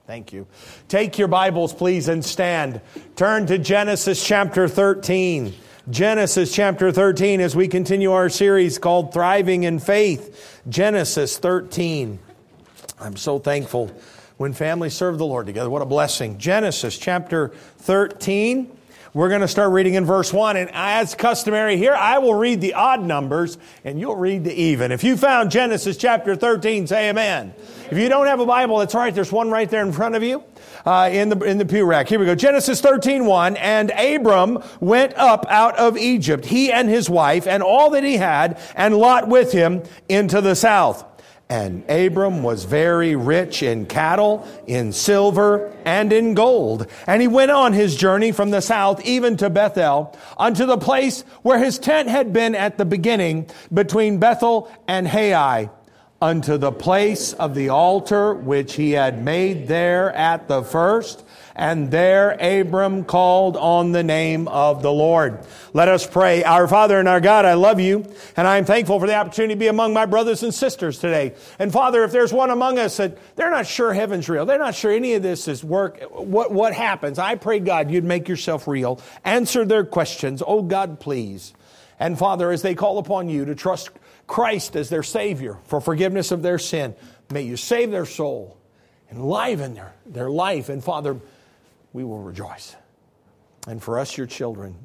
Thank you. Take your Bibles, please, and stand. Turn to Genesis chapter 13. Genesis chapter 13 as we continue our series called Thriving in Faith. Genesis 13. I'm so thankful when families serve the Lord together. What a blessing. Genesis chapter 13. We're going to start reading in verse 1. And as customary here, I will read the odd numbers and you'll read the even. If you found Genesis chapter 13, say amen. If you don't have a Bible, that's all right. There's one right there in front of you in the pew rack. Here we go. Genesis 13:1. And Abram went up out of Egypt, he and his wife, and all that he had, and Lot with him into the south. And Abram was very rich in cattle, in silver, and in gold. And he went on his journey from the south even to Bethel, unto the place where his tent had been at the beginning, between Bethel and Hai, unto the place of the altar which he had made there at the first. And there Abram called on the name of the Lord. Let us pray. Our Father and our God, I love you, and I am thankful for the opportunity to be among my brothers and sisters today. And Father, if there's one among us that they're not sure heaven's real, they're not sure any of this is work, what happens, I pray, God, you'd make yourself real. Answer their questions. Oh, God, please. And Father, as they call upon you to trust Christ as their Savior for forgiveness of their sin, may you save their soul, enliven their life. And Father, we will rejoice. And for us, your children,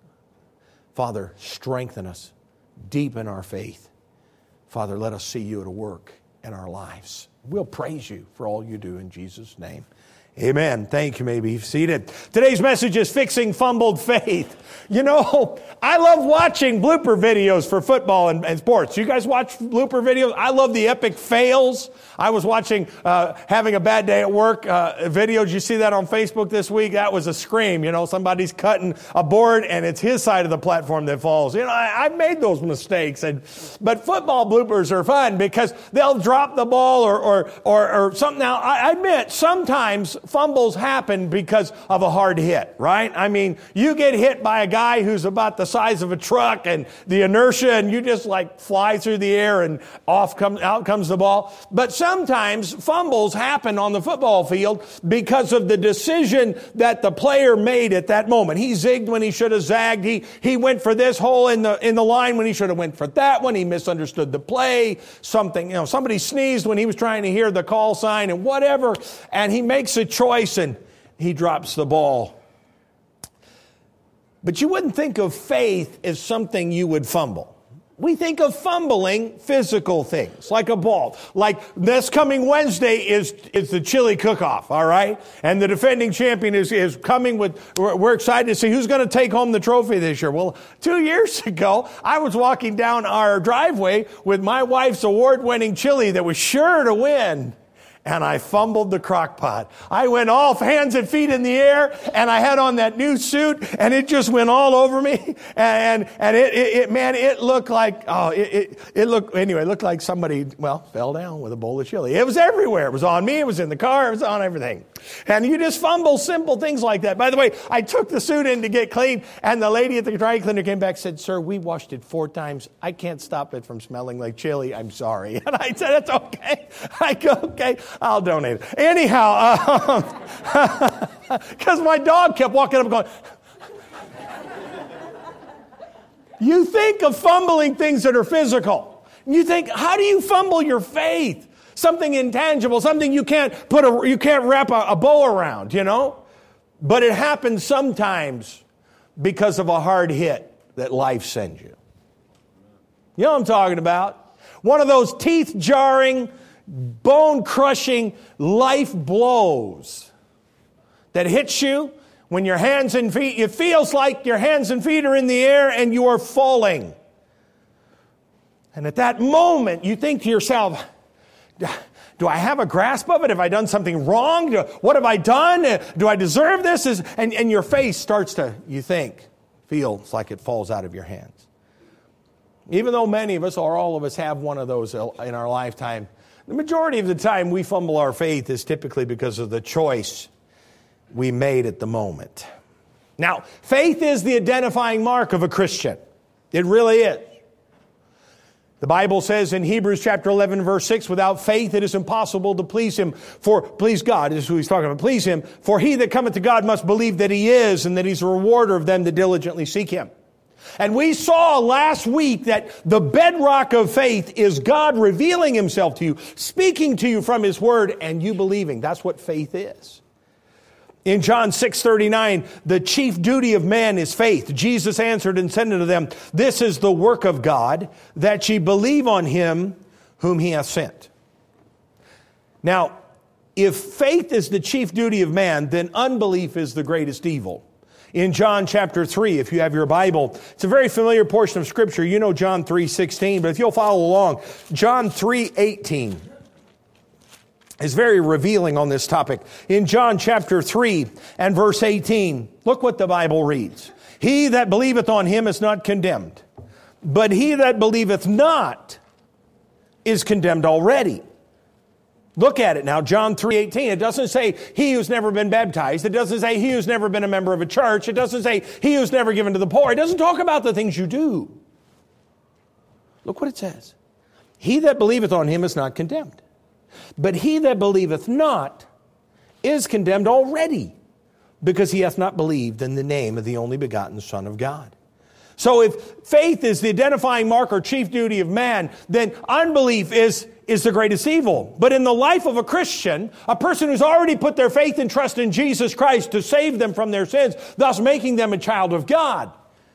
Father, strengthen us, deepen our faith. Father, let us see you at work in our lives. We'll praise you for all you do in Jesus' name. Amen. Thank you. May be seated. Today's message is fixing fumbled faith. You know, I love watching blooper videos for football and sports. You guys watch blooper videos? I love the epic fails. I was watching having a bad day at work video. Did you see that on Facebook this week? That was a scream. You know, somebody's cutting a board and it's his side of the platform that falls. You know, I've made those mistakes. But football bloopers are fun because they'll drop the ball or something. Now, I admit, sometimes fumbles happen because of a hard hit, right? I mean, you get hit by a guy who's about the size of a truck and the inertia, and you just like fly through the air and out comes the ball. But sometimes fumbles happen on the football field because of the decision that the player made at that moment. He zigged when he should have zagged. He went for this hole in the line when he should have went for that one. He misunderstood the play. Somebody sneezed when he was trying to hear the call sign and whatever, and he makes a choice and he drops the ball. But you wouldn't think of faith as something you would fumble. We think of fumbling physical things, like a ball. Like this coming Wednesday is the chili cook-off, all right? And the defending champion is coming we're excited to see who's going to take home the trophy this year. Well, 2 years ago, I was walking down our driveway with my wife's award-winning chili that was sure to win. And I fumbled the crock pot. I went off hands and feet in the air, and I had on that new suit, and it just went all over me. And it looked like, it looked like somebody, fell down with a bowl of chili. It was everywhere. It was on me. It was in the car. It was on everything. And you just fumble simple things like that. By the way, I took the suit in to get clean, and the lady at the dry cleaner came back and said, "Sir, we washed it 4 times. I can't stop it from smelling like chili. I'm sorry." And I said, "That's okay." I go, "Okay, I'll donate it." Anyhow, because my dog kept walking up and going. You think of fumbling things that are physical. You think, how do you fumble your faith? Something intangible, something you can't wrap a bow around, you know? But it happens sometimes because of a hard hit that life sends you. You know what I'm talking about? One of those teeth-jarring, bone-crushing life blows that hits you when your hands and feet, it feels like your hands and feet are in the air and you are falling. And at that moment, you think to yourself, do I have a grasp of it? Have I done something wrong? What have I done? Do I deserve this? And your face starts to, feels like it falls out of your hands. Even though many of us, or all of us, have one of those in our lifetime, the majority of the time we fumble our faith is typically because of the choice we made at the moment. Now, faith is the identifying mark of a Christian. It really is. The Bible says in Hebrews chapter 11, verse 6, without faith it is impossible to please Him. Please God, is who he's talking about. Please Him. For he that cometh to God must believe that He is, and that He's a rewarder of them that diligently seek Him. And we saw last week that the bedrock of faith is God revealing Himself to you, speaking to you from His Word, and you believing. That's what faith is. In John 6:39, the chief duty of man is faith. Jesus answered and said unto them, this is the work of God, that ye believe on Him whom He hath sent. Now, if faith is the chief duty of man, then unbelief is the greatest evil. In John chapter 3, if you have your Bible, it's a very familiar portion of Scripture. You know John 3:16, but if you'll follow along, John 3:18 is very revealing on this topic. In John chapter 3 and verse 18, look what the Bible reads. He that believeth on Him is not condemned, but he that believeth not is condemned already. Look at it now, John 3:18. It doesn't say he who's never been baptized. It doesn't say he who's never been a member of a church. It doesn't say he who's never given to the poor. It doesn't talk about the things you do. Look what it says. He that believeth on Him is not condemned, but he that believeth not is condemned already, because he hath not believed in the name of the only begotten Son of God. So if faith is the identifying mark or chief duty of man, then unbelief is the greatest evil. But in the life of a Christian, a person who's already put their faith and trust in Jesus Christ to save them from their sins, thus making them a child of God,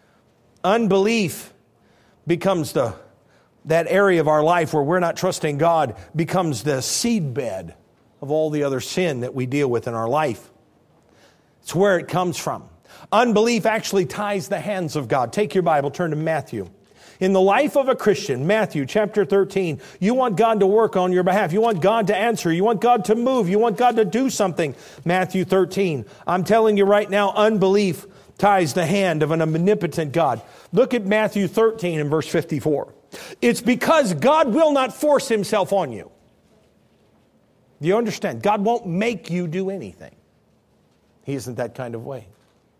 unbelief becomes that area of our life where we're not trusting God becomes the seedbed of all the other sin that we deal with in our life. It's where it comes from. Unbelief actually ties the hands of God. Take your Bible, turn to Matthew. In the life of a Christian, Matthew chapter 13, you want God to work on your behalf. You want God to answer. You want God to move. You want God to do something. Matthew 13. I'm telling you right now, unbelief ties the hand of an omnipotent God. Look at Matthew 13 and verse 54. It's because God will not force Himself on you. Do you understand? God won't make you do anything. He isn't that kind of way.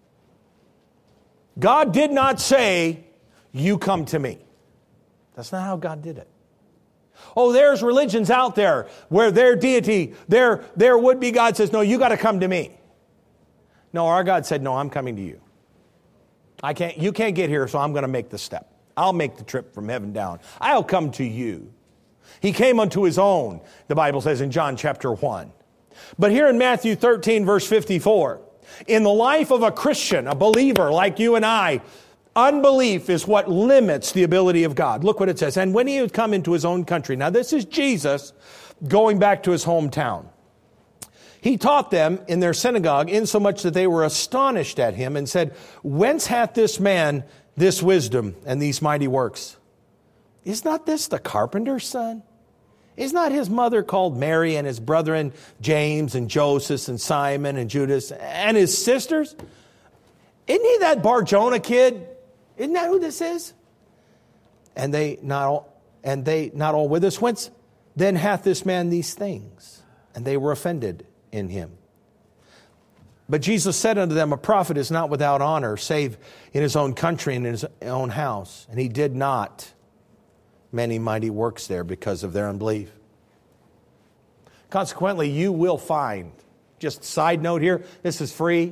God did not say, you come to me. That's not how God did it. Oh, there's religions out there where their deity, their would-be God says, no, you got to come to me. No, our God said, no, I'm coming to you. You can't get here, so I'm going to make the step. I'll make the trip from heaven down. I'll come to you. He came unto His own, the Bible says in John chapter 1. But here in Matthew 13, verse 54, in the life of a Christian, a believer like you and I, unbelief is what limits the ability of God. Look what it says. And when He had come into His own country. Now this is Jesus going back to His hometown. He taught them in their synagogue, insomuch that they were astonished at Him and said, whence hath this man this wisdom and these mighty works? Is not this the carpenter's son? Is not his mother called Mary, and his brethren James and Joseph and Simon and Judas and his sisters? Isn't he that Bar-Jonah kid? Isn't that who this is? And they not all with us. Whence then hath this man these things? And they were offended in him. But Jesus said unto them, a prophet is not without honor, save in his own country and in his own house. And He did not many mighty works there because of their unbelief. Consequently, you will find, just side note here, this is free,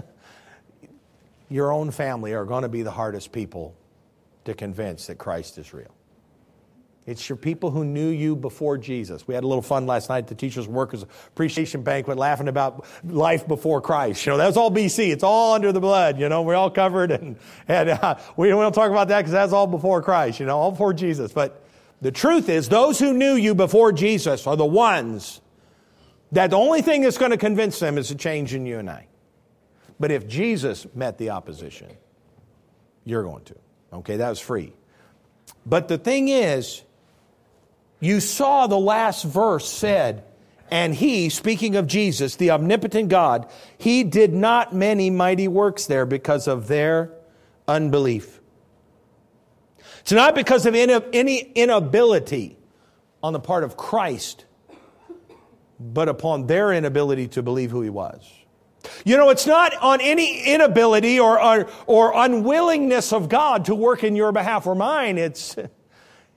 your own family are going to be the hardest people to convince that Christ is real. It's your people who knew you before Jesus. We had a little fun last night at the Teachers' Workers Appreciation Banquet laughing about life before Christ. That was all BC. It's all under the blood. We're all covered. And we don't talk about that because that's all before Christ, all before Jesus. But the truth is, those who knew you before Jesus are the ones that the only thing that's going to convince them is a change in you and I. But if Jesus met the opposition, you're going to. Okay, that was free. But the thing is, you saw the last verse said, and He, speaking of Jesus, the omnipotent God, He did not many mighty works there because of their unbelief. It's not because of any inability on the part of Christ, but upon their inability to believe who He was. It's not on any inability or unwillingness of God to work in your behalf or mine. It's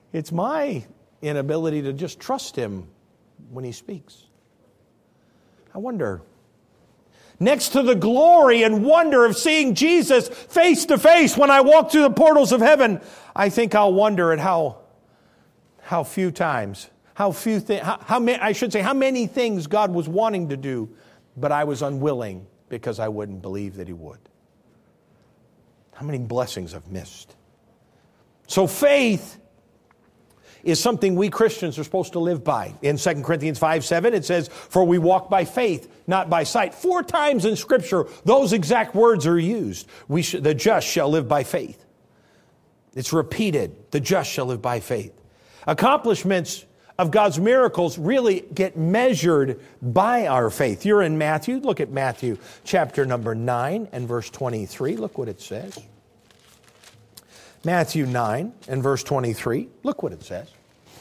It's my inability to just trust Him when He speaks. I wonder, next to the glory and wonder of seeing Jesus face to face when I walk through the portals of heaven, I think I'll wonder at how few times, how many things God was wanting to do, but I was unwilling because I wouldn't believe that He would. How many blessings I've missed. So faith is something we Christians are supposed to live by. In 2 Corinthians 5:7, it says, "For we walk by faith, not by sight." 4 times in Scripture, those exact words are used. The just shall live by faith. It's repeated. The just shall live by faith. Accomplishments of God's miracles really get measured by our faith. You're in Matthew. Look at Matthew chapter number 9 and verse 23. Look what it says. Matthew 9 and verse 23. Look what it says.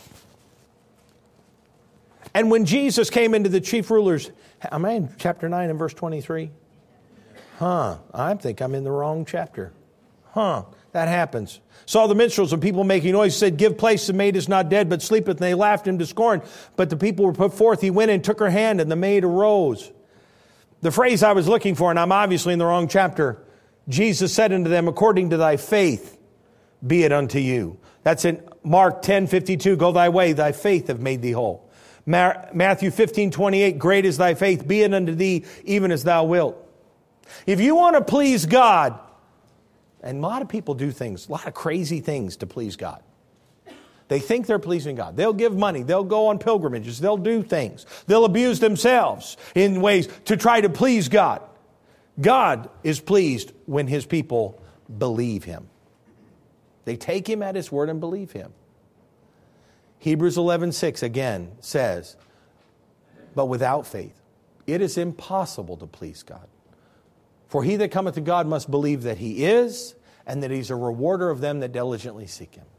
"And when Jesus came into the chief rulers..." Am I in chapter 9 and verse 23? I think I'm in the wrong chapter. That happens. "Saw the minstrels and people making noise, said, 'Give place, the maid is not dead, but sleepeth.' And they laughed him to scorn. But the people were put forth. He went and took her hand, and the maid arose." The phrase I was looking for, and I'm obviously in the wrong chapter, Jesus said unto them, "According to thy faith, be it unto you." That's in Mark 10:52. "Go thy way, thy faith hath made thee whole." Matthew 15:28. "Great is thy faith, be it unto thee, even as thou wilt." If you want to please God, and a lot of people do things, a lot of crazy things to please God. They think they're pleasing God. They'll give money. They'll go on pilgrimages. They'll do things. They'll abuse themselves in ways to try to please God. God is pleased when His people believe Him. They take Him at His word and believe Him. Hebrews 11:6 again says, "But without faith, it is impossible to please God. For he that cometh to God must believe that He is, and that He's a rewarder of them that diligently seek Him."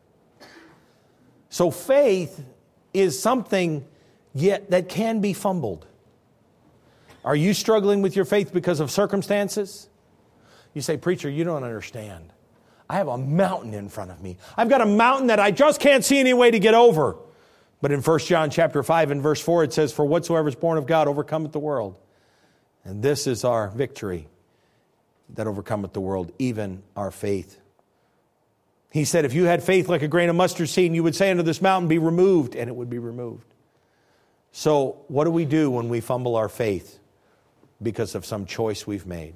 So faith is something yet that can be fumbled. Are you struggling with your faith because of circumstances? You say, "Preacher, you don't understand. I have a mountain in front of me. I've got a mountain that I just can't see any way to get over." But in 1 John chapter 5 and verse 4, it says, "For whatsoever is born of God overcometh the world. And this is our victory that overcometh the world, even our faith." He said, if you had faith like a grain of mustard seed, you would say unto this mountain, "Be removed," and it would be removed. So what do we do when we fumble our faith because of some choice we've made?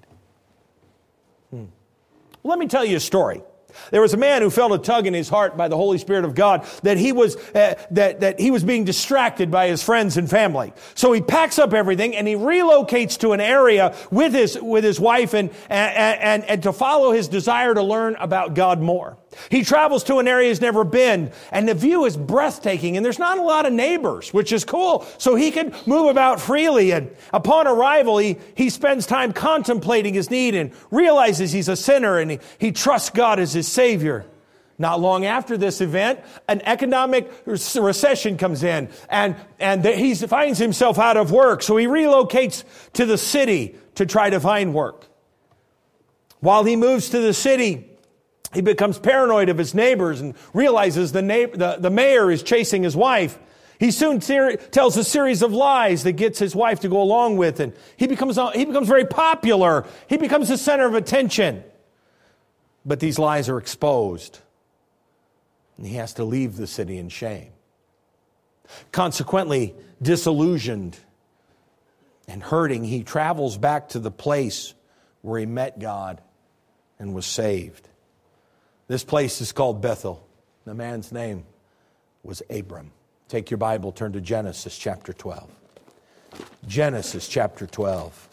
Let me tell you a story. There was a man who felt a tug in his heart by the Holy Spirit of God that he was being distracted by his friends and family. So he packs up everything and he relocates to an area with his wife and to follow his desire to learn about God more. He travels to an area he's never been, and the view is breathtaking, and there's not a lot of neighbors, which is cool. So he can move about freely, and upon arrival, he spends time contemplating his need and realizes he's a sinner, and he trusts God as his Savior. Not long after this event, an economic recession comes in, and he finds himself out of work. So he relocates to the city to try to find work. While he moves to the city, he becomes paranoid of his neighbors and realizes the mayor is chasing his wife. He soon tells a series of lies that gets his wife to go along with, and he becomes very popular. He becomes the center of attention. But these lies are exposed, and he has to leave the city in shame. Consequently, disillusioned and hurting, he travels back to the place where he met God and was saved. This place is called Bethel. The man's name was Abram. Take your Bible, turn to Genesis chapter 12. Genesis chapter 12.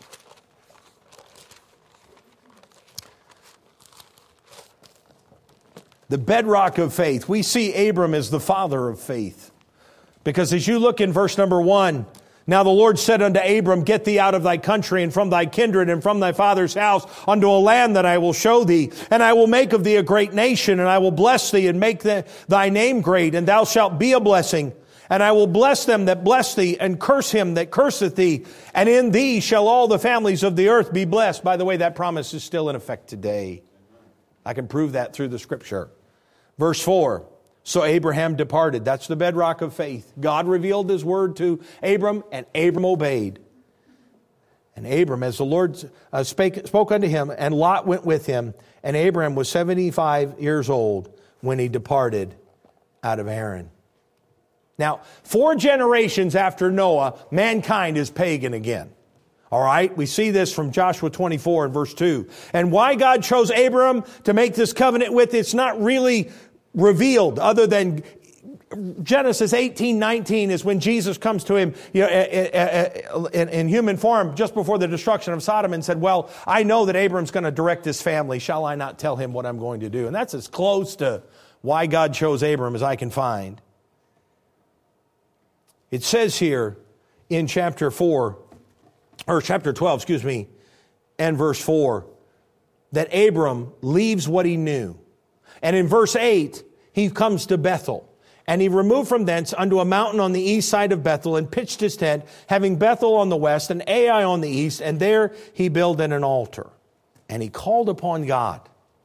The bedrock of faith. We see Abram as the father of faith. Because as you look in verse number 1, "Now the Lord said unto Abram, Get thee out of thy country and from thy kindred and from thy father's house unto a land that I will show thee. And I will make of thee a great nation, and I will bless thee and make thy name great, and thou shalt be a blessing. And I will bless them that bless thee, and curse him that curseth thee. And in thee shall all the families of the earth be blessed." By the way, that promise is still in effect today. I can prove that through the Scripture. Verse 4, So Abraham departed. That's the bedrock of faith. God revealed His word to Abram, and Abram obeyed. And Abram, as the Lord spoke unto him, and Lot went with him, and Abram was 75 years old when he departed out of Haran. Now, 4 generations after Noah, mankind is pagan again. All right, we see this from Joshua 24 and verse 2. And why God chose Abram to make this covenant with, it's not really revealed, other than Genesis 18:19 is when Jesus comes to him in human form just before the destruction of Sodom and said, well, I know that Abram's going to direct his family. Shall I not tell him what I'm going to do? And that's as close to why God chose Abram as I can find. It says here in chapter 12, and verse 4, that Abram leaves what he knew. And in verse 8, he comes to Bethel. And he removed from thence unto a mountain on the east side of Bethel, and pitched his tent, having Bethel on the west and Ai on the east, and there he builded an altar. And he called upon God.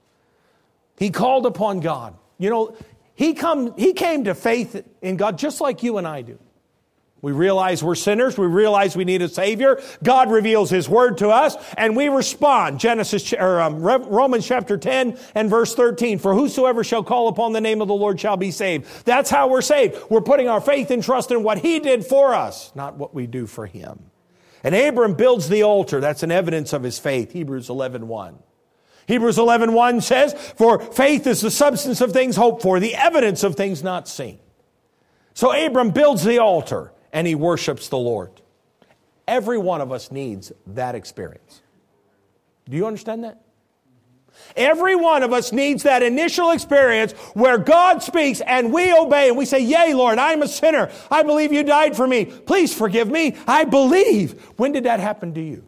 He called upon God. You know, he came to faith in God just like you and I do. We realize we're sinners. We realize we need a Savior. God reveals His Word to us, and we respond. Romans chapter 10 and verse 13. For whosoever shall call upon the name of the Lord shall be saved. That's how we're saved. We're putting our faith and trust in what He did for us, not what we do for Him. And Abram builds the altar. That's an evidence of his faith. Hebrews 11:1. Hebrews 11:1 says, for faith is the substance of things hoped for, the evidence of things not seen. So Abram builds the altar, and he worships the Lord. Every one of us needs that experience. Do you understand that? Every one of us needs that initial experience where God speaks and we obey and we say, yea, Lord, I'm a sinner. I believe you died for me. Please forgive me. I believe. When did that happen to you?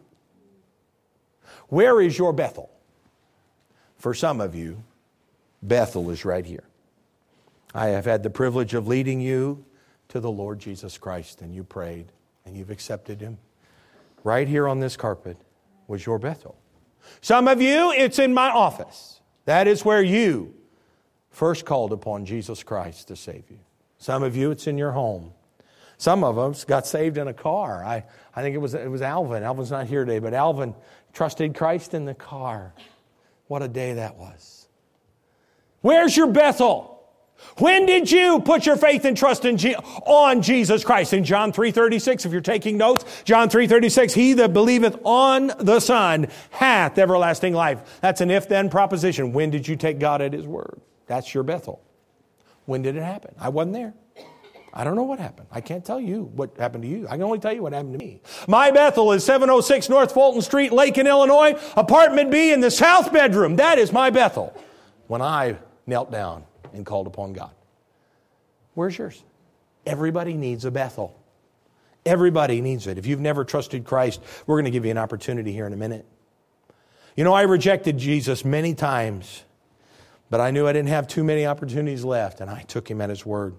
Where is your Bethel? For some of you, Bethel is right here. I have had the privilege of leading you to the Lord Jesus Christ, and you prayed, and you've accepted Him. Right here on this carpet was your Bethel. Some of you, it's in my office. That is where you first called upon Jesus Christ to save you. Some of you, it's in your home. Some of us got saved in a car. I think it was Alvin. Alvin's not here today, but Alvin trusted Christ in the car. What a day that was. Where's your Bethel? When did you put your faith and trust on Jesus Christ? In John 3:36, if you're taking notes, John 3:36, he that believeth on the Son hath everlasting life. That's an if-then proposition. When did you take God at His word? That's your Bethel. When did it happen? I wasn't there. I don't know what happened. I can't tell you what happened to you. I can only tell you what happened to me. My Bethel is 706 North Fulton Street, Lake in Illinois, apartment B in the south bedroom. That is my Bethel. When I knelt down and called upon God. Where's yours? Everybody needs a Bethel. Everybody needs it. If you've never trusted Christ, we're going to give you an opportunity here in a minute. You know, I rejected Jesus many times, but I knew I didn't have too many opportunities left, and I took Him at His word.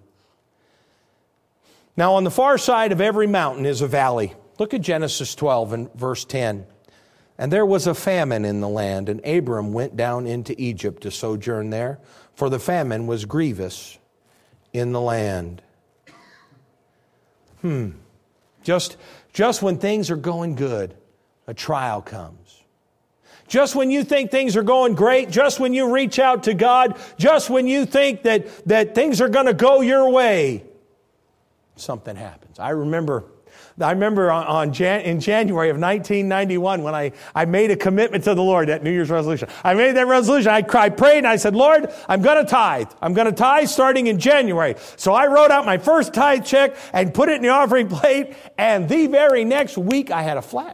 Now, on the far side of every mountain is a valley. Look at Genesis 12 and verse 10. And there was a famine in the land, and Abram went down into Egypt to sojourn there, for the famine was grievous in the land. Just when things are going good, a trial comes. Just when you think things are going great, just when you reach out to God, just when you think that things are going to go your way, something happens. I remember in January of 1991 when I made a commitment to the Lord, that New Year's resolution. I made that resolution. I prayed and I said, Lord, I'm going to tithe. I'm going to tithe starting in January. So I wrote out my first tithe check and put it in the offering plate, and the very next week I had a flat.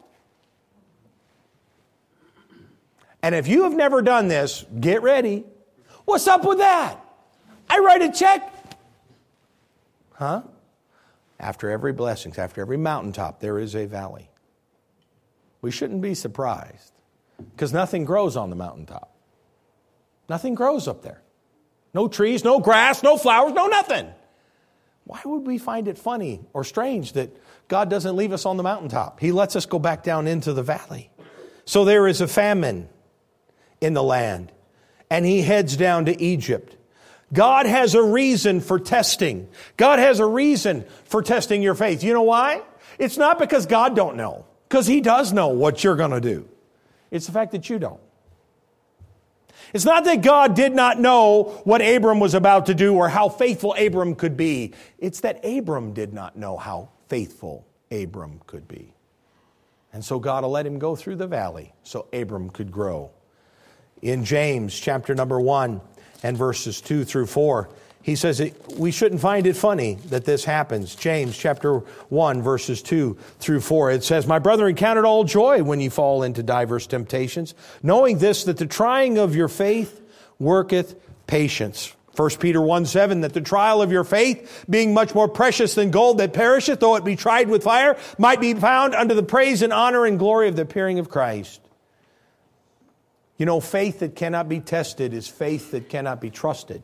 And if you have never done this, get ready. What's up with that? I write a check. Huh? After every blessing, after every mountaintop, there is a valley. We shouldn't be surprised because nothing grows on the mountaintop. Nothing grows up there. No trees, no grass, no flowers, no nothing. Why would we find it funny or strange that God doesn't leave us on the mountaintop? He lets us go back down into the valley. So there is a famine in the land, and he heads down to Egypt. God has a reason for testing. God has a reason for testing your faith. You know why? It's not because God don't know, because He does know what you're going to do. It's the fact that you don't. It's not that God did not know what Abram was about to do or how faithful Abram could be. It's that Abram did not know how faithful Abram could be. And so God will let him go through the valley so Abram could grow. In James chapter number 1 and verses 2 through 4, he says we shouldn't find it funny that this happens. James chapter 1 verses 2 through 4. It says, "My brethren, count it all joy when ye fall into diverse temptations, knowing this, that the trying of your faith worketh patience." 1 Peter 1:7, "that the trial of your faith, being much more precious than gold that perisheth, though it be tried with fire, might be found unto the praise and honor and glory of the appearing of Christ." You know, faith that cannot be tested is faith that cannot be trusted.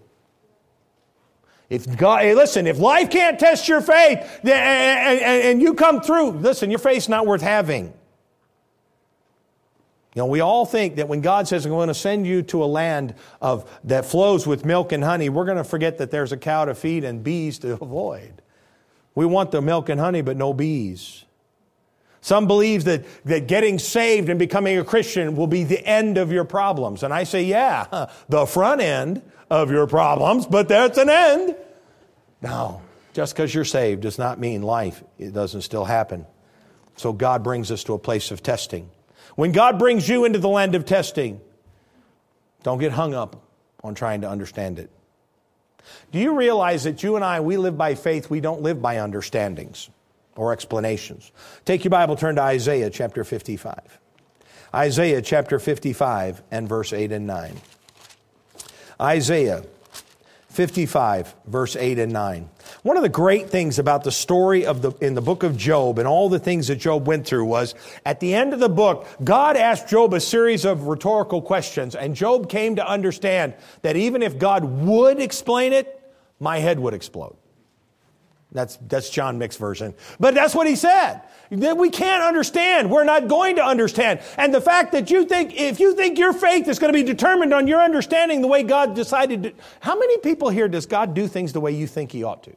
If God, hey, listen, if life can't test your faith and you come through, listen, your faith's not worth having. You know, we all think that when God says, "I'm going to send you to a land that flows with milk and honey," we're going to forget that there's a cow to feed and bees to avoid. We want the milk and honey, but no bees. Some believe that getting saved and becoming a Christian will be the end of your problems. And I say, yeah, the front end of your problems, but that's an end. No, just because you're saved does not mean life. It doesn't still happen. So God brings us to a place of testing. When God brings you into the land of testing, don't get hung up on trying to understand it. Do you realize that you and I, we live by faith, we don't live by understandings or explanations? Take your Bible, turn to Isaiah chapter 55. Isaiah chapter 55 and verse 8 and 9. Isaiah 55, verse 8 and 9. One of the great things about the story in the book of Job and all the things that Job went through was, at the end of the book, God asked Job a series of rhetorical questions, and Job came to understand that even if God would explain it, my head would explode. That's John Mick's version. But that's what he said. That we can't understand. We're not going to understand. And the fact that if you think your faith is going to be determined on your understanding the way God decided to. How many people here does God do things the way you think He ought to?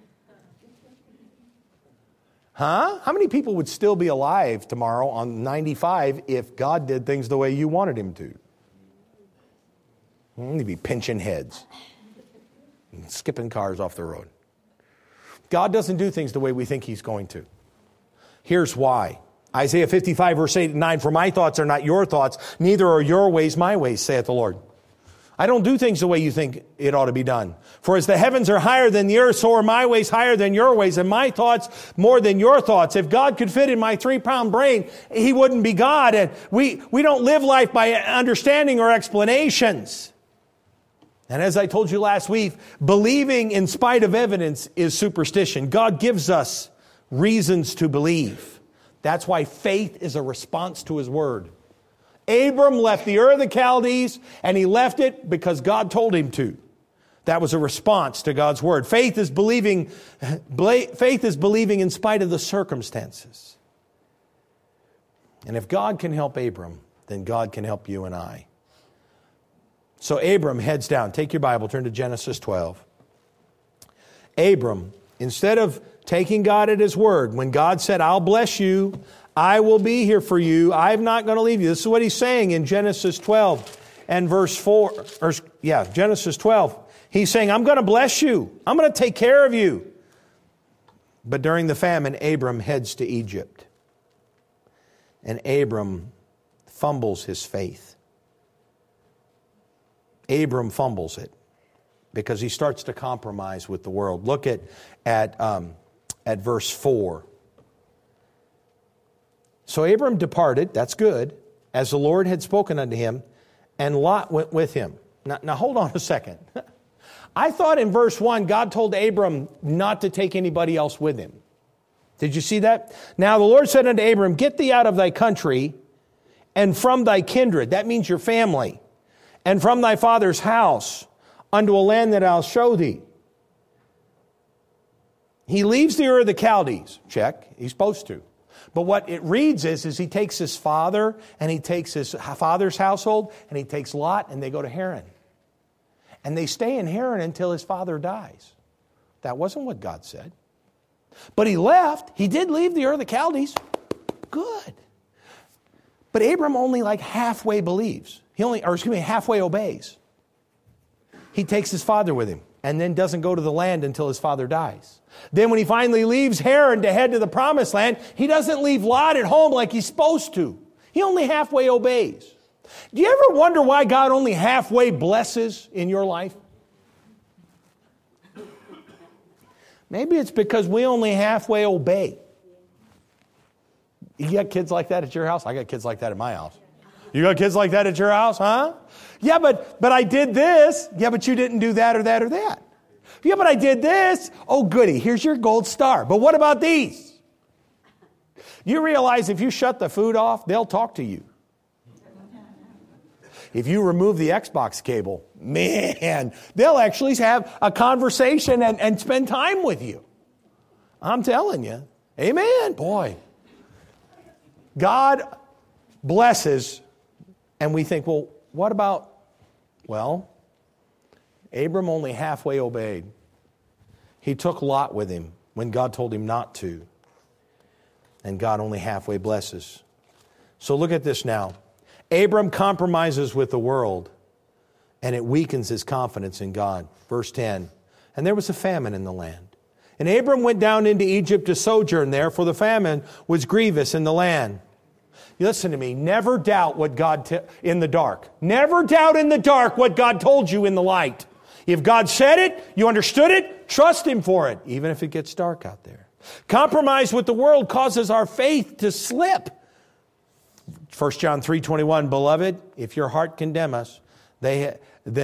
Huh? How many people would still be alive tomorrow on 95 if God did things the way you wanted Him to? You'd be pinching heads and skipping cars off the road. God doesn't do things the way we think He's going to. Here's why. Isaiah 55, verse 8 and 9, "For my thoughts are not your thoughts, neither are your ways my ways, saith the Lord." I don't do things the way you think it ought to be done. "For as the heavens are higher than the earth, so are my ways higher than your ways, and my thoughts more than your thoughts." If God could fit in my 3-pound brain, He wouldn't be God. And we don't live life by understanding or explanations. And as I told you last week, believing in spite of evidence is superstition. God gives us reasons to believe. That's why faith is a response to His word. Abram left the Ur of the Chaldees, and he left it because God told him to. That was a response to God's word. Faith is believing in spite of the circumstances. And if God can help Abram, then God can help you and I. So Abram heads down. Take your Bible, turn to Genesis 12. Abram, instead of taking God at His word, when God said, "I'll bless you, I will be here for you, I'm not going to leave you." This is what He's saying in Genesis 12 and verse 4. Genesis 12. He's saying, "I'm going to bless you. I'm going to take care of you." But during the famine, Abram heads to Egypt. And Abram fumbles his faith. Abram fumbles it because he starts to compromise with the world. Look at verse 4. "So Abram departed," that's good, "as the Lord had spoken unto him, and Lot went with him." Now hold on a second. I thought in verse 1, God told Abram not to take anybody else with him. Did you see that? "Now the Lord said unto Abram, Get thee out of thy country, and from thy kindred," that means your family, "and from thy father's house, unto a land that I'll show thee." He leaves the Ur of the Chaldees. Check. He's supposed to. But what it reads is he takes his father, and he takes his father's household, and he takes Lot, and they go to Haran. And they stay in Haran until his father dies. That wasn't what God said. But he left. He did leave the Ur of the Chaldees. Good. But Abram only like halfway believes. Halfway obeys. He takes his father with him and then doesn't go to the land until his father dies. Then when he finally leaves Haran to head to the promised land, he doesn't leave Lot at home like he's supposed to. He only halfway obeys. Do you ever wonder why God only halfway blesses in your life? Maybe it's because we only halfway obey. You got kids like that at your house? I got kids like that at my house. You got kids like that at your house, huh? Yeah, but I did this. Yeah, but you didn't do that or that or that. Yeah, but I did this. Oh, goody, here's your gold star. But what about these? You realize if you shut the food off, they'll talk to you. If you remove the Xbox cable, man, they'll actually have a conversation and spend time with you. I'm telling you. Amen. Boy. God blesses, and we think, well, what about, well, Abram only halfway obeyed. He took Lot with him when God told him not to. And God only halfway blesses. So look at this now. Abram compromises with the world, and it weakens his confidence in God. Verse 10, and there was a famine in the land. And Abram went down into Egypt to sojourn there, for the famine was grievous in the land. You listen to me, never doubt what God in the dark. Never doubt in the dark what God told you in the light. If God said it, you understood it, trust Him for it, even if it gets dark out there. Compromise with the world causes our beloved, if your heart condemn us, beloved,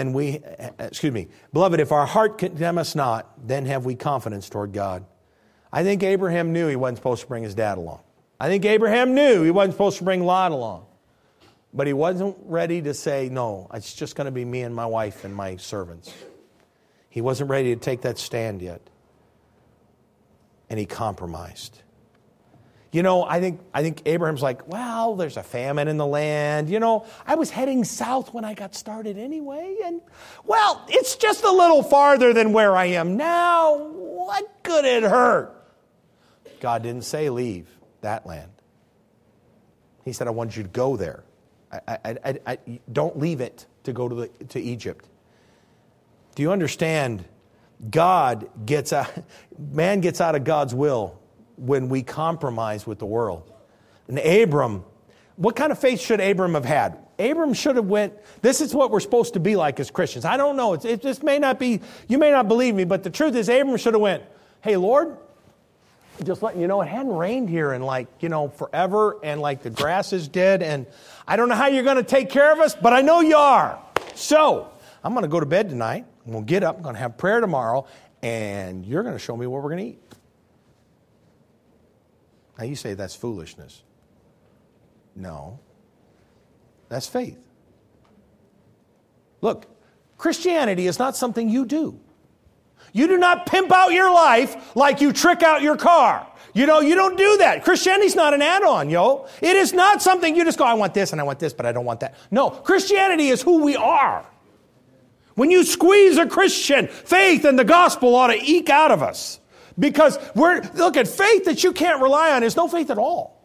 if our heart condemn us not, then have we confidence toward God. I think Abraham knew he wasn't supposed to bring his dad along. I think Abraham knew he wasn't supposed to bring Lot along. But he wasn't ready to say, no, it's just going to be me and my wife and my servants. He wasn't ready to take that stand yet. And he compromised. You know, I think Abraham's like, well, there's a famine in the land. You know, I was heading south when I got started anyway. And, well, it's just a little farther than where I am now. What could it hurt? God didn't say leave that land. He said, I want you to go there. I don't leave it to go to Egypt. Do you understand? Man gets out of God's will when we compromise with the world. And Abram, what kind of faith should Abram have had? Abram should have went, this is what we're supposed to be like as Christians. I don't know. It just may not be, you may not believe me, but the truth is Abram should have went, hey, Lord, just letting you know, it hadn't rained here in forever, and the grass is dead, and I don't know how you're going to take care of us, but I know you are. So, I'm going to go to bed tonight, I'm going to get up, I'm going to have prayer tomorrow, and you're going to show me what we're going to eat. Now you say that's foolishness. No. That's faith. Look, Christianity is not something you do. You do not pimp out your life like you trick out your car. You don't do that. Christianity's not an add-on, yo. It is not something you just go, I want this and I want this, but I don't want that. No, Christianity is who we are. When you squeeze a Christian, faith and the gospel ought to eke out of us. Because look at faith that you can't rely on is no faith at all.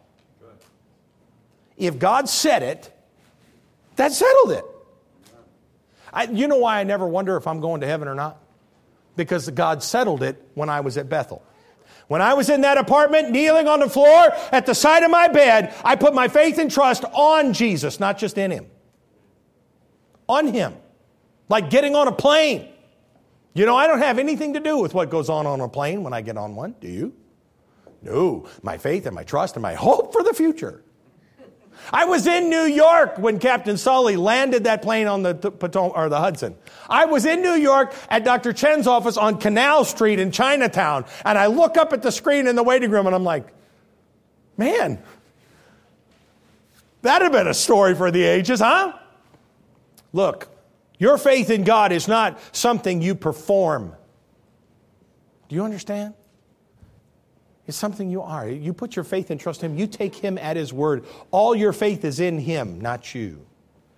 If God said it, that settled it. You know why I never wonder if I'm going to heaven or not? Because God settled it when I was at Bethel. When I was in that apartment, kneeling on the floor at the side of my bed, I put my faith and trust on Jesus, not just in Him. On Him. Like getting on a plane. I don't have anything to do with what goes on a plane when I get on one. Do you? No. My faith and my trust and my hope for the future. I was in New York when Captain Sully landed that plane on the Potomac or the Hudson. I was in New York at Dr. Chen's office on Canal Street in Chinatown, and I look up at the screen in the waiting room and I'm like, man, that'd have been a story for the ages, huh? Look, your faith in God is not something you perform. Do you understand? It's something you are. You put your faith and trust in Him. You take Him at His word. All your faith is in Him, not you.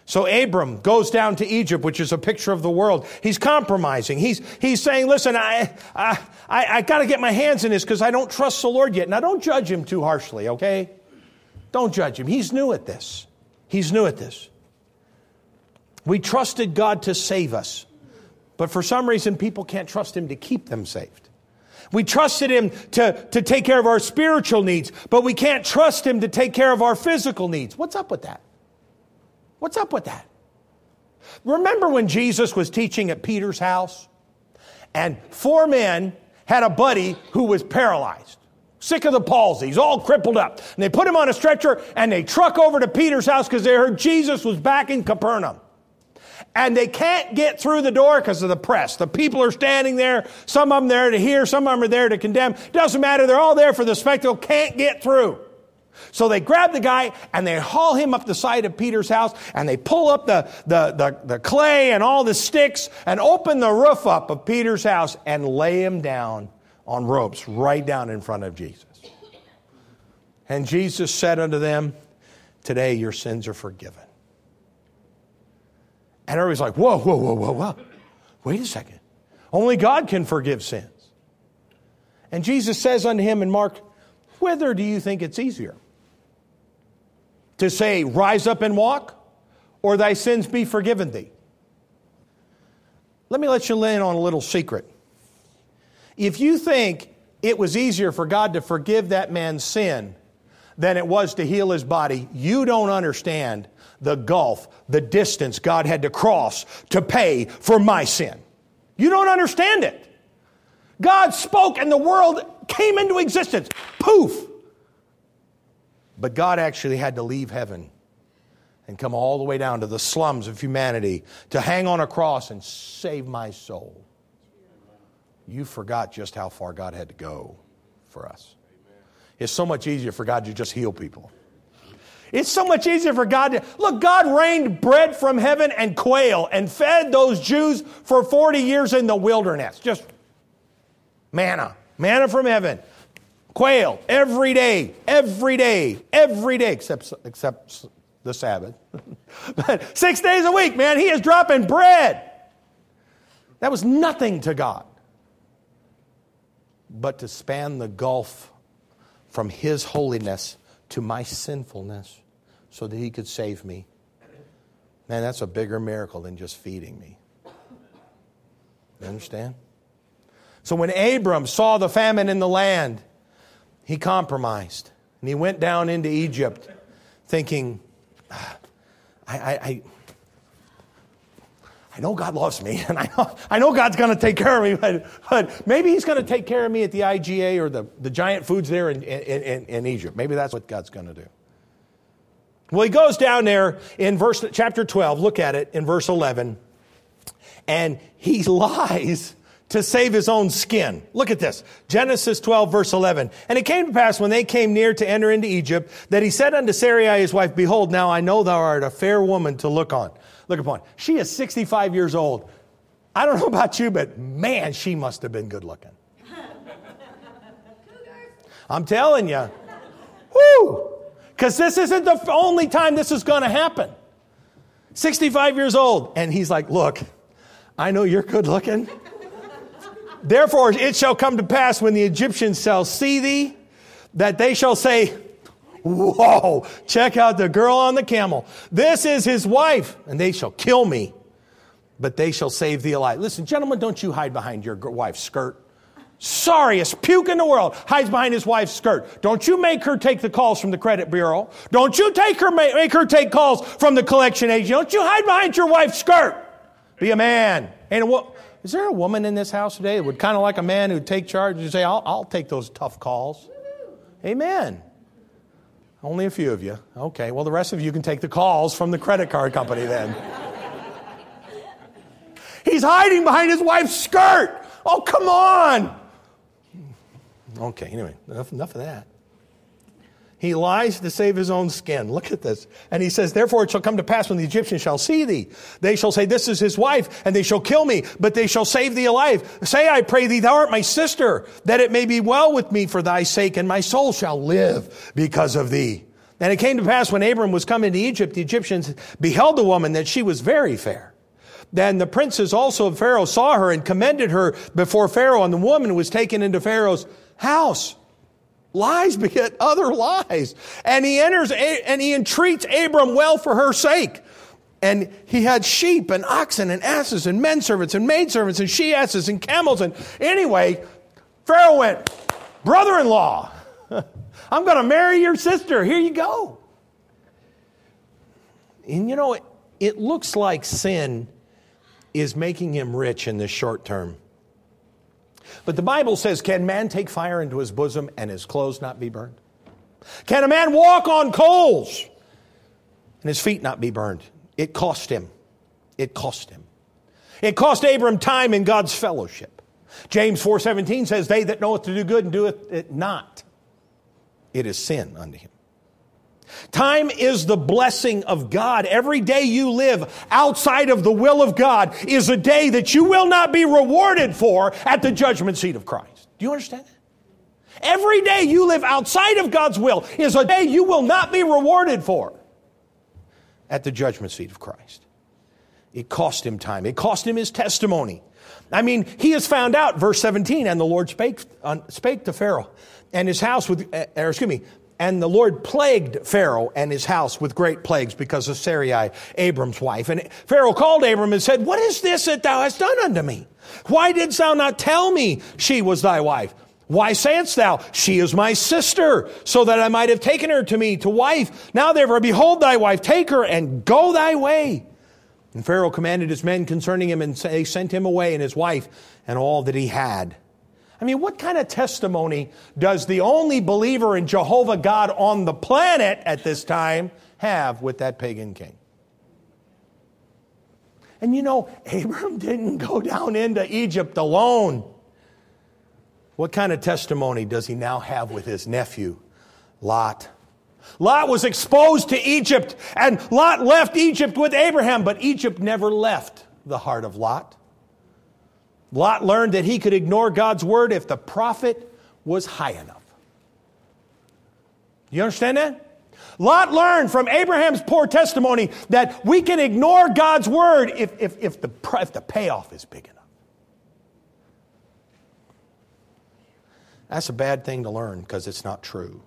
So Abram goes down to Egypt, which is a picture of the world. He's compromising. He's saying, listen, I got to get my hands in this because I don't trust the Lord yet. Now, don't judge him too harshly, okay? Don't judge him. He's new at this. He's new at this. We trusted God to save us. But for some reason, people can't trust him to keep them saved. We trusted him to take care of our spiritual needs, but we can't trust him to take care of our physical needs. What's up with that? What's up with that? Remember when Jesus was teaching at Peter's house? And 4 men had a buddy who was paralyzed, sick of the palsy. He's all crippled up. And they put him on a stretcher and they truck over to Peter's house because they heard Jesus was back in Capernaum. And they can't get through the door because of the press. The people are standing there. Some of them there to hear. Some of them are there to condemn. Doesn't matter. They're all there for the spectacle. Can't get through. So they grab the guy and they haul him up the side of Peter's house and they pull up the clay and all the sticks and open the roof up of Peter's house and lay him down on ropes right down in front of Jesus. And Jesus said unto them, today your sins are forgiven. And everybody's like, whoa. Wait a second. Only God can forgive sins. And Jesus says unto him in Mark, whether do you think it's easier? To say, rise up and walk, or thy sins be forgiven thee? Let me let you in on a little secret. If you think it was easier for God to forgive that man's sin than it was to heal his body, you don't understand the gulf, the distance God had to cross to pay for my sin. You don't understand it. God spoke and the world came into existence. Poof! But God actually had to leave heaven and come all the way down to the slums of humanity to hang on a cross and save my soul. You forgot just how far God had to go for us. It's so much easier for God to just heal people. It's so much easier for God to... Look, God rained bread from heaven and quail and fed those Jews for 40 years in the wilderness. Just manna from heaven. Quail every day, except the Sabbath. But 6 days a week, man, he is dropping bread. That was nothing to God. But to span the gulf from his holiness to my sinfulness so that he could save me. Man, that's a bigger miracle than just feeding me. You understand? So when Abram saw the famine in the land, he compromised. And he went down into Egypt thinking, I know God loves me, and I know God's going to take care of me, but maybe he's going to take care of me at the IGA or the giant foods there in Egypt. Maybe that's what God's going to do. Well, he goes down there in chapter 12, look at it, in verse 11, and he lies to save his own skin. Look at this. Genesis 12, verse 11. And it came to pass when they came near to enter into Egypt that he said unto Sarai his wife, behold, now I know thou art a fair woman to look upon. She is 65 years old. I don't know about you, but man, she must have been good looking. I'm telling you. Whoo! Because this isn't the only time this is going to happen. 65 years old. And he's like, look, I know you're good looking. Therefore, it shall come to pass when the Egyptians shall see thee, that they shall say, whoa, check out the girl on the camel. This is his wife, and they shall kill me, but they shall save thee alive. Listen, gentlemen, don't you hide behind your wife's skirt. Sorriest puke in the world hides behind his wife's skirt. Don't you make her take the calls from the credit bureau. Don't you make her take calls from the collection agent. Don't you hide behind your wife's skirt. Be a man. Is there a woman in this house today that would kind of like a man who'd take charge and say, I'll take those tough calls? Amen. Only a few of you. Okay, well, the rest of you can take the calls from the credit card company then. He's hiding behind his wife's skirt. Oh, come on. Okay, anyway, enough of that. He lies to save his own skin. Look at this. And he says, therefore it shall come to pass when the Egyptians shall see thee. They shall say, this is his wife, and they shall kill me, but they shall save thee alive. Say, I pray thee, thou art my sister, that it may be well with me for thy sake, and my soul shall live because of thee. And it came to pass when Abram was come into Egypt, the Egyptians beheld the woman, that she was very fair. Then the princes also of Pharaoh saw her and commended her before Pharaoh, and the woman was taken into Pharaoh's house. Lies beget other lies. And he enters and he entreats Abram well for her sake. And he had sheep and oxen and asses and men servants and maid servants and she asses and camels. And anyway, Pharaoh went, brother-in-law, I'm going to marry your sister. Here you go. And you know, it looks like sin is making him rich in the short term. But the Bible says, can man take fire into his bosom and his clothes not be burned? Can a man walk on coals and his feet not be burned? It cost him. It cost him. It cost Abram time in God's fellowship. James 4:17 says, they that knoweth to do good and doeth it not, it is sin unto him. Time is the blessing of God. Every day you live outside of the will of God is a day that you will not be rewarded for at the judgment seat of Christ. Do you understand that? Every day you live outside of God's will is a day you will not be rewarded for at the judgment seat of Christ. It cost him time. It cost him his testimony. I mean, he has found out, verse 17, and the Lord spake to Pharaoh and his house and the Lord plagued Pharaoh and his house with great plagues because of Sarai, Abram's wife. And Pharaoh called Abram and said, what is this that thou hast done unto me? Why didst thou not tell me she was thy wife? Why sayest thou, she is my sister, so that I might have taken her to me to wife? Now therefore, behold thy wife, take her and go thy way. And Pharaoh commanded his men concerning him, and they sent him away and his wife and all that he had. I mean, what kind of testimony does the only believer in Jehovah God on the planet at this time have with that pagan king? And you know, Abram didn't go down into Egypt alone. What kind of testimony does he now have with his nephew, Lot? Lot was exposed to Egypt, and Lot left Egypt with Abraham, but Egypt never left the heart of Lot. Lot learned that he could ignore God's word if the prophet was high enough. You understand that? Lot learned from Abraham's poor testimony that we can ignore God's word if the payoff is big enough. That's a bad thing to learn because it's not true.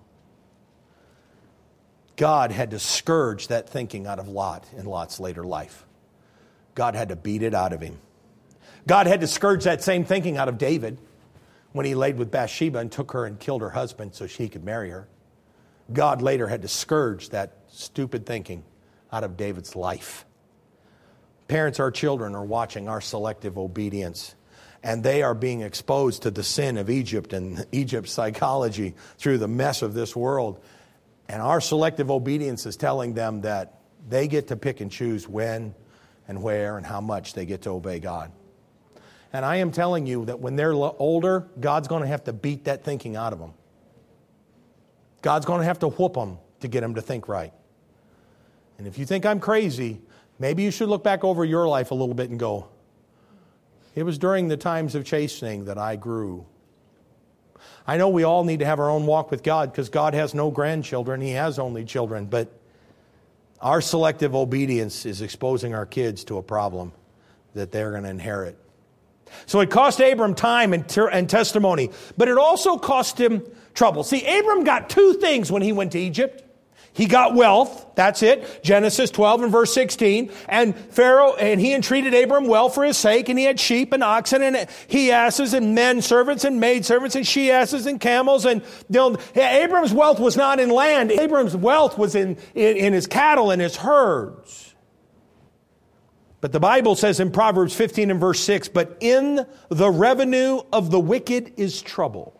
God had to scourge that thinking out of Lot in Lot's later life. God had to beat it out of him. God had to scourge that same thinking out of David when he laid with Bathsheba and took her and killed her husband so she could marry her. God later had to scourge that stupid thinking out of David's life. Parents, our children are watching our selective obedience, and they are being exposed to the sin of Egypt and Egypt's psychology through the mess of this world. And our selective obedience is telling them that they get to pick and choose when and where and how much they get to obey God. And I am telling you that when they're older, God's going to have to beat that thinking out of them. God's going to have to whoop them to get them to think right. And if you think I'm crazy, maybe you should look back over your life a little bit and go, it was during the times of chastening that I grew. I know we all need to have our own walk with God because God has no grandchildren. He has only children. But our selective obedience is exposing our kids to a problem that they're going to inherit. So it cost Abram time and testimony, but it also cost him trouble. See, Abram got two things when he went to Egypt. He got wealth, that's it, Genesis 12 and verse 16. And Pharaoh, and he entreated Abram well for his sake, and he had sheep and oxen and he asses and men servants and maid servants and she asses and camels. And Abram's wealth was not in land. Abram's wealth was in his cattle and his herds. But the Bible says in Proverbs 15 and verse 6, but in the revenue of the wicked is trouble.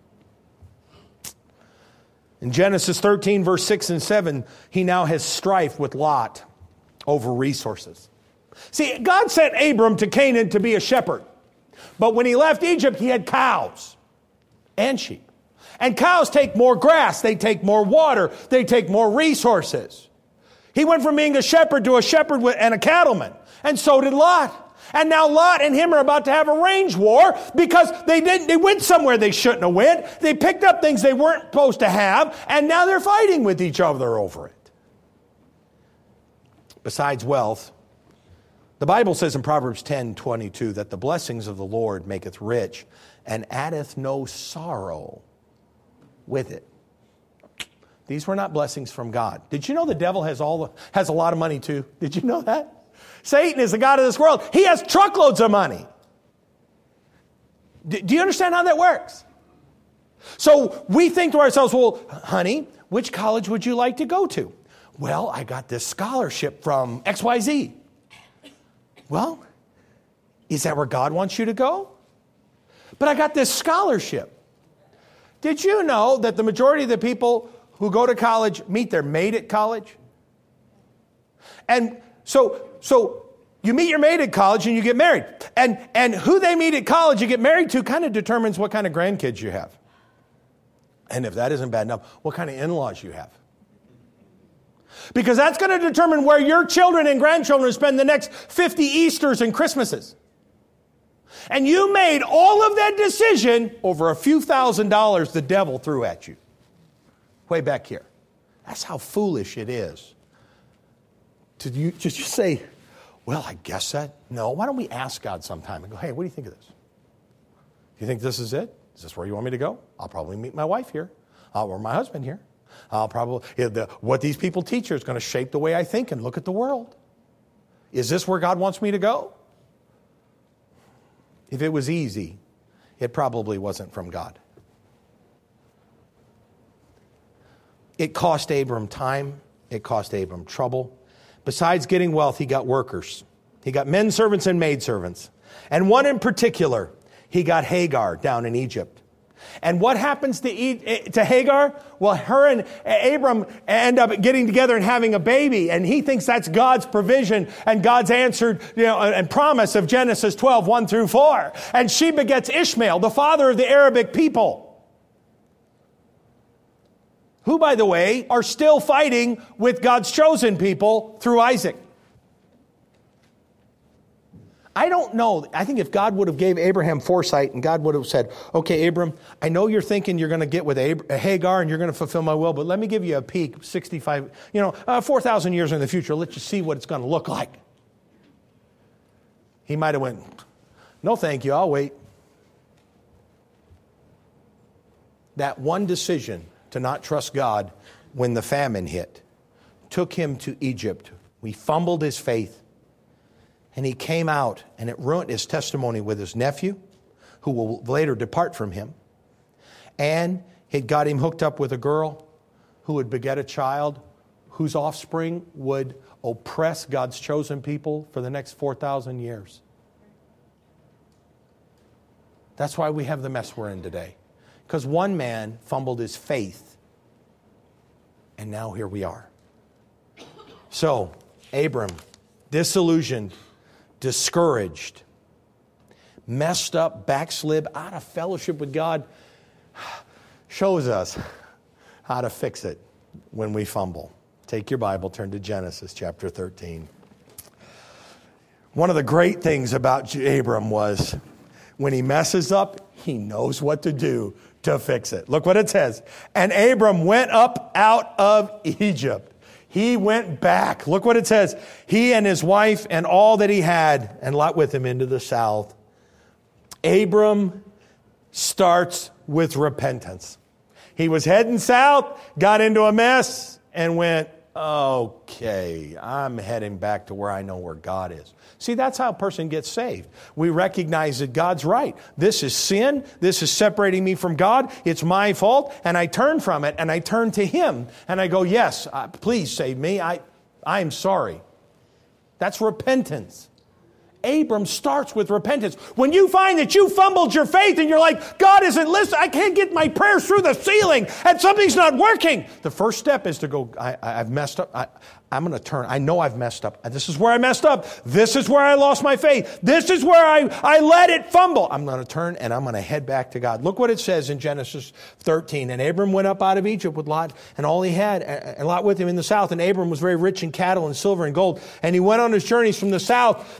In Genesis 13 verse 6 and 7, he now has strife with Lot over resources. See, God sent Abram to Canaan to be a shepherd. But when he left Egypt, he had cows and sheep. And cows take more grass, they take more water, they take more resources. He went from being a shepherd to a shepherd and a cattleman. And so did Lot. And now Lot and him are about to have a range war because they went somewhere they shouldn't have went. They picked up things they weren't supposed to have, and now they're fighting with each other over it. Besides wealth, the Bible says in Proverbs 10:22 that the blessings of the Lord maketh rich and addeth no sorrow with it. These were not blessings from God. Did you know the devil has a lot of money too? Did you know that? Satan is the god of this world. He has truckloads of money. Do you understand how that works? So we think to ourselves, well, honey, which college would you like to go to? Well, I got this scholarship from XYZ. Well, is that where God wants you to go? But I got this scholarship. Did you know that the majority of the people who go to college meet their mate at college? And so you meet your mate at college and you get married. And who they meet at college you get married to kind of determines what kind of grandkids you have. And if that isn't bad enough, what kind of in-laws you have. Because that's going to determine where your children and grandchildren spend the next 50 Easters and Christmases. And you made all of that decision over a few $1,000s the devil threw at you. Way back here. That's how foolish it is. To just say, well, I guess that. No, why don't we ask God sometime and go, hey, what do you think of this? You think this is it? Is this where you want me to go? I'll probably meet my wife here. Or my husband here. What these people teach is going to shape the way I think and look at the world. Is this where God wants me to go? If it was easy, it probably wasn't from God. It cost Abram time. It cost Abram trouble. Besides getting wealth, he got workers. He got men servants and maid servants. And one in particular, he got Hagar down in Egypt. And what happens to Hagar? Well, her and Abram end up getting together and having a baby. And he thinks that's God's provision and God's answered, and promise of Genesis 12, 1 through 4. And she begets Ishmael, the father of the Arabic people. Who, by the way, are still fighting with God's chosen people through Isaac. I don't know. I think if God would have gave Abraham foresight and God would have said, okay, Abram, I know you're thinking you're going to get with Hagar and you're going to fulfill my will, but let me give you a peek, 4,000 years in the future. Let's just see what it's going to look like. He might have went, no, thank you, I'll wait. That one decision to not trust God when the famine hit took him to Egypt. We fumbled his faith. And he came out, and it ruined his testimony with his nephew, who will later depart from him. And it got him hooked up with a girl who would beget a child whose offspring would oppress God's chosen people for the next 4,000 years. That's why we have the mess we're in today. Because one man fumbled his faith, and now here we are. So, Abram, disillusioned, discouraged, messed up, backslid, out of fellowship with God, shows us how to fix it when we fumble. Take your Bible, turn to Genesis chapter 13. One of the great things about Abram was when he messes up, he knows what to do to fix it. Look what it says. And Abram went up out of Egypt. He went back. Look what it says. He and his wife and all that he had, and Lot with him, into the south. Abram starts with repentance. He was heading south, got into a mess, and went, okay, I'm heading back to where I know where God is. See, that's how a person gets saved. We recognize that God's right. This is sin. This is separating me from God. It's my fault. And I turn from it, and I turn to Him. And I go, yes, please save me. I'm sorry. That's repentance. Abram starts with repentance. When you find that you fumbled your faith and you're like, God isn't listening, I can't get my prayers through the ceiling and something's not working. The first step is to go, I've messed up. I'm going to turn. I know I've messed up. This is where I messed up. This is where I lost my faith. This is where I let it fumble. I'm going to turn and I'm going to head back to God. Look what it says in Genesis 13. And Abram went up out of Egypt with Lot and all he had, and Lot with him in the south. And Abram was very rich in cattle and silver and gold. And he went on his journeys from the south, even to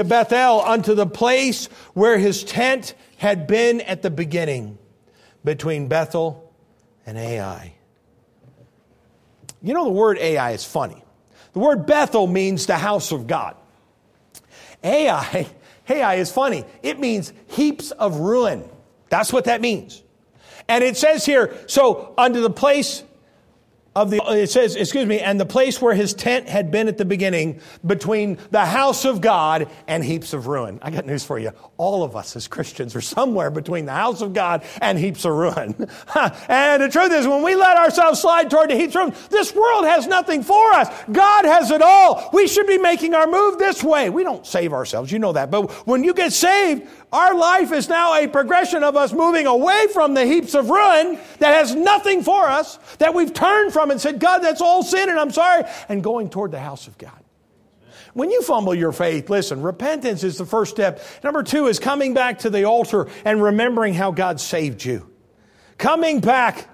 to Bethel, unto the place where his tent had been at the beginning, between Bethel and Ai. You know, the word Ai is funny. The word Bethel means the house of God. Ai is funny. It means heaps of ruin. That's what that means. And it says here, so unto the place and the place where his tent had been at the beginning, between the house of God and heaps of ruin. I got news for you. All of us as Christians are somewhere between the house of God and heaps of ruin. And the truth is, when we let ourselves slide toward the heaps of ruin, this world has nothing for us. God has it all. We should be making our move this way. We don't save ourselves, you know that. But when you get saved, our life is now a progression of us moving away from the heaps of ruin that has nothing for us, that we've turned from and said, God, that's all sin and I'm sorry, and going toward the house of God. When you fumble your faith, listen, repentance is the first step. Number 2 is coming back to the altar and remembering how God saved you. Coming back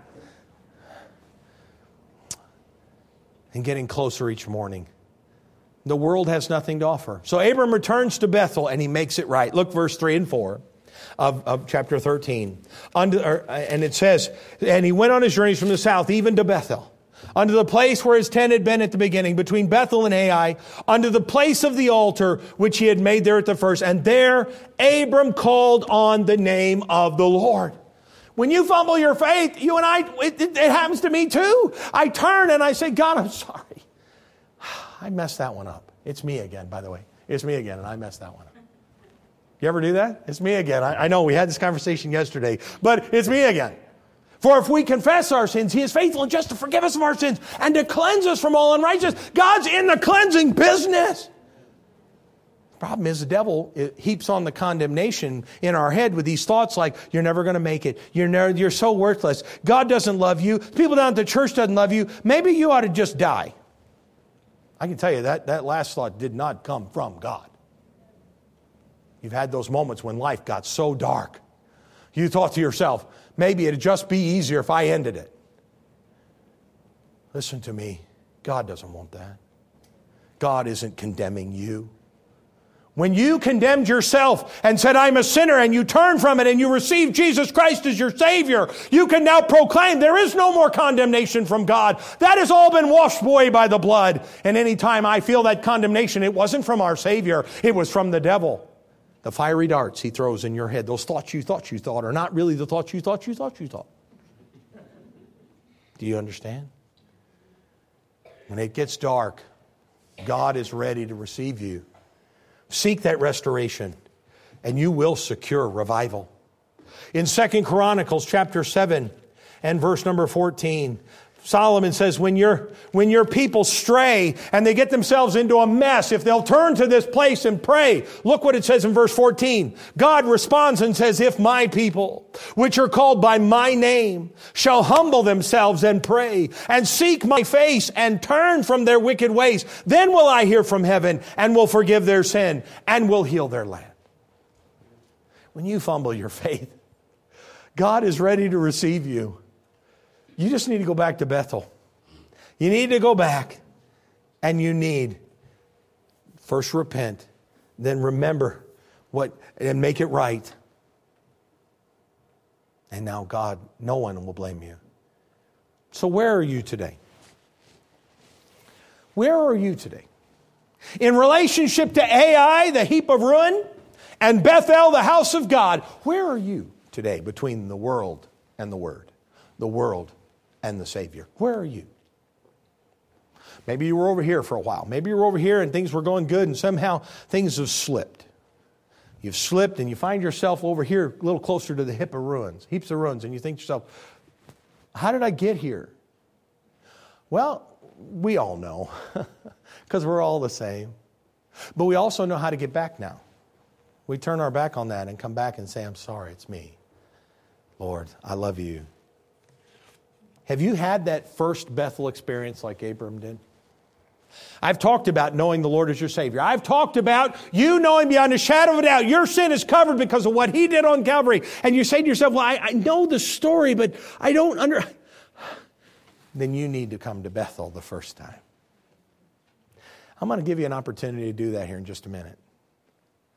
and getting closer each morning. The world has nothing to offer. So Abram returns to Bethel and he makes it right. Look, verse 3 and 4 of chapter 13. And it says, and he went on his journeys from the south, even to Bethel, unto the place where his tent had been at the beginning, between Bethel and Ai, unto the place of the altar which he had made there at the first. And there Abram called on the name of the Lord. When you fumble your faith, you and I, it happens to me too. I turn and I say, God, I'm sorry. I messed that one up. It's me again, by the way. It's me again, and I messed that one up. You ever do that? It's me again. I know we had this conversation yesterday, but it's me again. For if we confess our sins, He is faithful and just to forgive us of our sins and to cleanse us from all unrighteousness. God's in the cleansing business. The problem is the devil heaps on the condemnation in our head with these thoughts like, you're never going to make it. You're so worthless. God doesn't love you. People down at the church doesn't love you. Maybe you ought to just die. I can tell you that last thought did not come from God. You've had those moments when life got so dark. You thought to yourself, maybe it'd just be easier if I ended it. Listen to me. God doesn't want that. God isn't condemning you. When you condemned yourself and said, I'm a sinner, and you turned from it and you received Jesus Christ as your Savior, you can now proclaim there is no more condemnation from God. That has all been washed away by the blood. And any time I feel that condemnation, it wasn't from our Savior. It was from the devil. The fiery darts he throws in your head, those thoughts you thought are not really the thoughts you thought. Do you understand? When it gets dark, God is ready to receive you. Seek that restoration, and you will secure revival. In 2 Chronicles chapter 7 and verse number 14, Solomon says, when your people stray and they get themselves into a mess, if they'll turn to this place and pray, look what it says in verse 14. God responds and says, if my people, which are called by my name, shall humble themselves and pray and seek my face and turn from their wicked ways, then will I hear from heaven and will forgive their sin and will heal their land. When you fumble your faith, God is ready to receive you. You just need to go back to Bethel. You need to go back, and you need first repent, then remember and make it right. And now God, no one will blame you. So where are you today? Where are you today? In relationship to Ai, the heap of ruin, and Bethel, the house of God, where are you today between the world and the Word? The world and the Savior. Where are you? Maybe you were over here for a while. Maybe you were over here and things were going good and somehow things have slipped. You've slipped and you find yourself over here a little closer to the heaps of ruins, and you think to yourself, how did I get here? Well, we all know because we're all the same. But we also know how to get back now. We turn our back on that and come back and say, I'm sorry, it's me. Lord, I love you. Have you had that first Bethel experience like Abram did? I've talked about knowing the Lord as your Savior. I've talked about you knowing beyond a shadow of a doubt your sin is covered because of what He did on Calvary. And you say to yourself, well, I know the story, but I don't Then you need to come to Bethel the first time. I'm going to give you an opportunity to do that here in just a minute.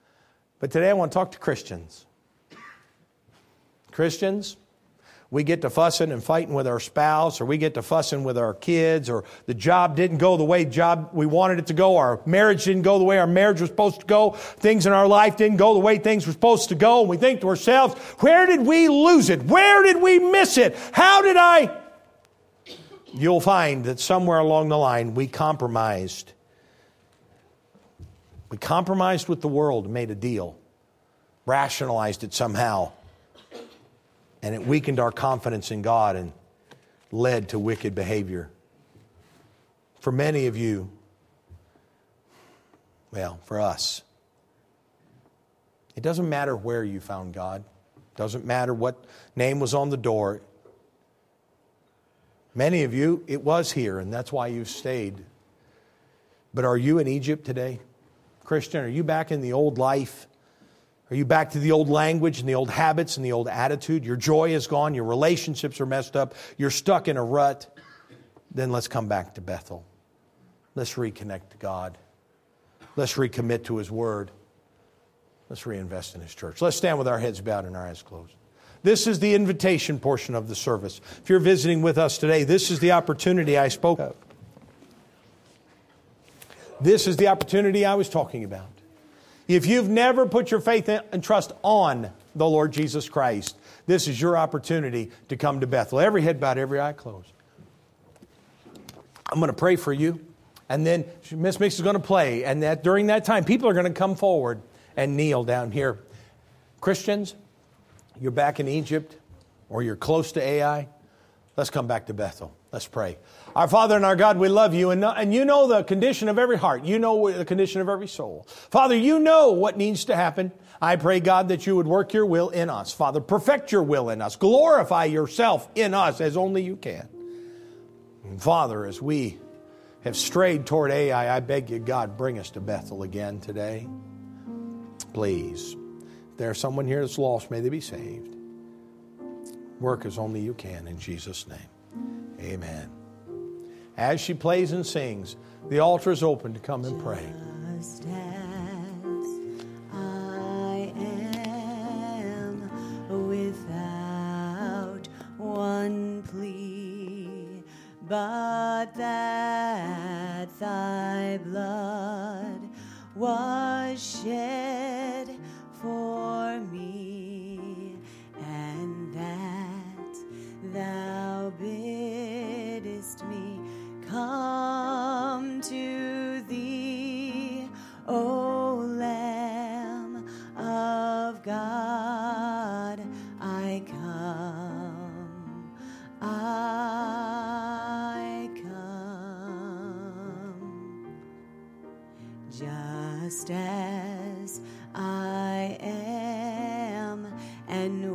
But today I want to talk to Christians. Christians, we get to fussing and fighting with our spouse, or we get to fussing with our kids, or the job didn't go the way we wanted it to go, our marriage didn't go the way our marriage was supposed to go, things in our life didn't go the way things were supposed to go, and we think to ourselves, where did we lose it? Where did we miss it? How did I? You'll find that somewhere along the line we compromised. We compromised with the world and made a deal, rationalized it somehow. And it weakened our confidence in God and led to wicked behavior. For many of you, well, for us, it doesn't matter where you found God. It doesn't matter what name was on the door. Many of you, it was here, and that's why you've stayed. But are you in Egypt today? Christian, are you back in the old life? Are you back to the old language and the old habits and the old attitude? Your joy is gone. Your relationships are messed up. You're stuck in a rut. Then let's come back to Bethel. Let's reconnect to God. Let's recommit to His Word. Let's reinvest in His church. Let's stand with our heads bowed and our eyes closed. This is the invitation portion of the service. If you're visiting with us today, this is the opportunity I spoke of. This is the opportunity I was talking about. If you've never put your faith and trust on the Lord Jesus Christ, this is your opportunity to come to Bethel. Every head bowed, every eye closed. I'm going to pray for you, and then Miss Mix is going to play, and that during that time, people are going to come forward and kneel down here. Christians, you're back in Egypt, or you're close to Ai, let's come back to Bethel. Let's pray. Our Father and our God, we love you, and you know the condition of every heart. You know the condition of every soul. Father, you know what needs to happen. I pray, God, that you would work your will in us. Father, perfect your will in us. Glorify yourself in us as only you can. And Father, as we have strayed toward Ai, I beg you, God, bring us to Bethel again today. Please. If there's someone here that's lost, may they be saved. Work as only you can in Jesus' name. Amen. As she plays and sings, the altar is open to come and pray. Just as I am, without one plea, but that thy blood was shed for me, and that thou biddest me come to thee, O Lamb of God, I come, I come. Just as I am, and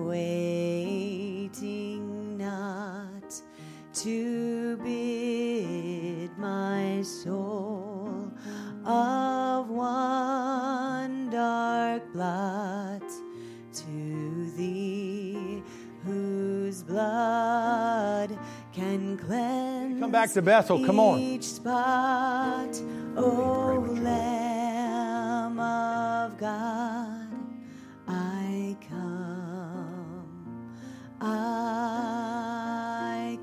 waiting not to bid my soul of one dark blot to thee, whose blood can cleanse. Come back to Bethel, come on. Each spot, O Lamb of God, I come, I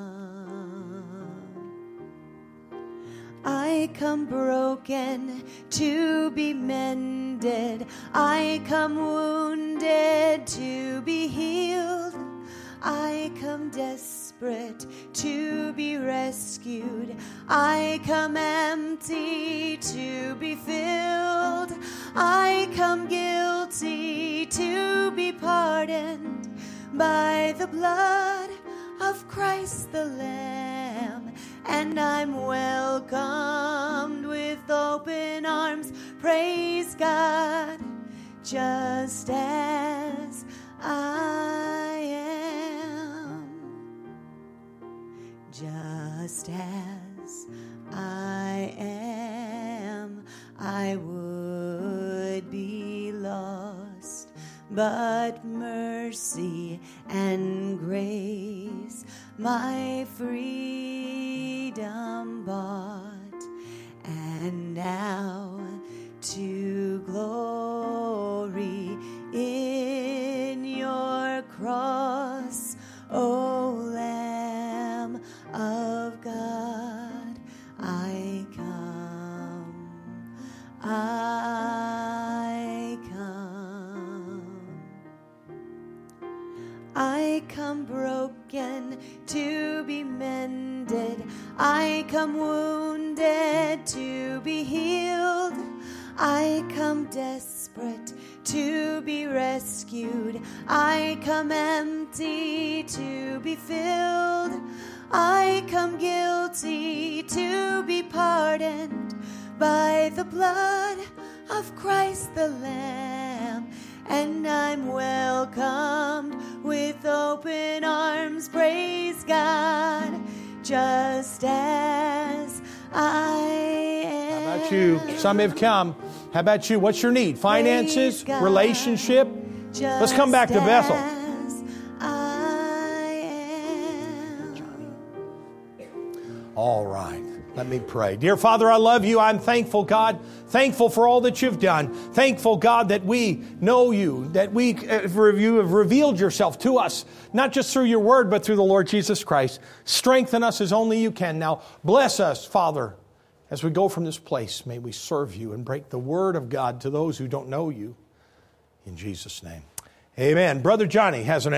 come broken to be mended. I come wounded to be healed. I come desperate to be rescued. I come empty to be filled. I come guilty to be pardoned by the blood of Christ the Lamb. And I'm welcomed with open arms. Praise God, just as I am, just as I am. I would be lost, but mercy and grace my freedom bought, and now to glory I come. I come broken to be mended. I come wounded to be healed. I come desperate to be rescued. I come empty to be filled. I come guilty to be pardoned by the blood of Christ the Lamb. And I'm welcomed with open arms, praise God, just as I am. How about you? Some have come. How about you? What's your need? Finances? God, relationship? Let's come back to Bethel. All right. Let me pray. Dear Father, I love you. I'm thankful, God. Thankful for all that you've done. Thankful, God, that we know you, that you have revealed yourself to us, not just through your word, but through the Lord Jesus Christ. Strengthen us as only you can. Now, bless us, Father, as we go from this place. May we serve you and break the word of God to those who don't know you. In Jesus' name. Amen. Brother Johnny has an